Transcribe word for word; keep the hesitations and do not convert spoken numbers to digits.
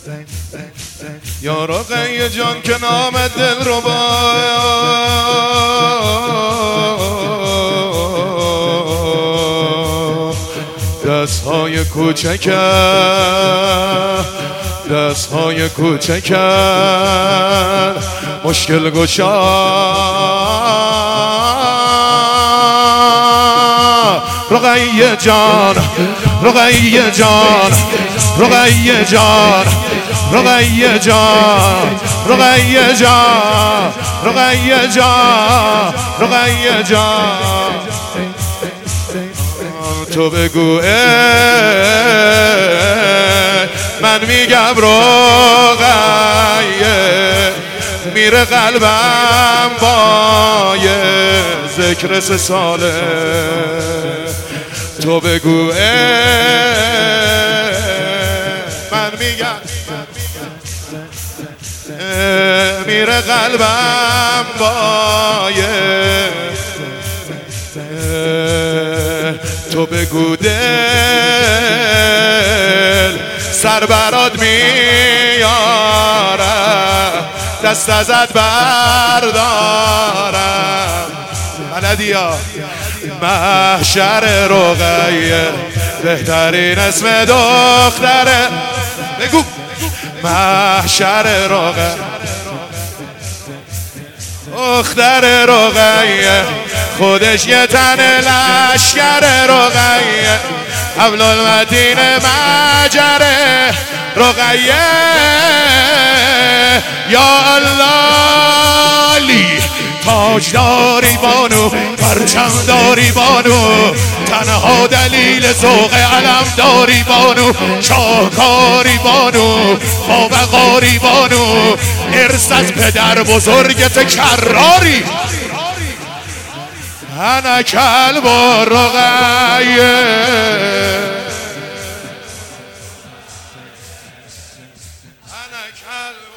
یا رقیه جان که نام دل رو با دست های کوچکت دست های کوچکت مشکل گشا رقیه جان رقیه جان رقیه جان رقیه جان رقیه جان رقیه جان رقیه جان تو بگو من میگم رقیه میره قلبم با یه ذکر سه ساله تو بگو من میگم میره قلبم با یه تو بگو دل سر برات میاره دست ازت بردارم بلدی ها محشر رقیه بهترین اسم دختره بگو محشر رقیه دختر رقیه خودش یه تن لشکر رقیه حبل المتین مجره رقیه یا الله لی تاج داری بانو پرچم داری بانو تنها دلیل ذوق علم داری بانو شاهکاری بانو بابقاری بانو ارث از پدر بزرگت کراری انا کلب رقیه انا کلب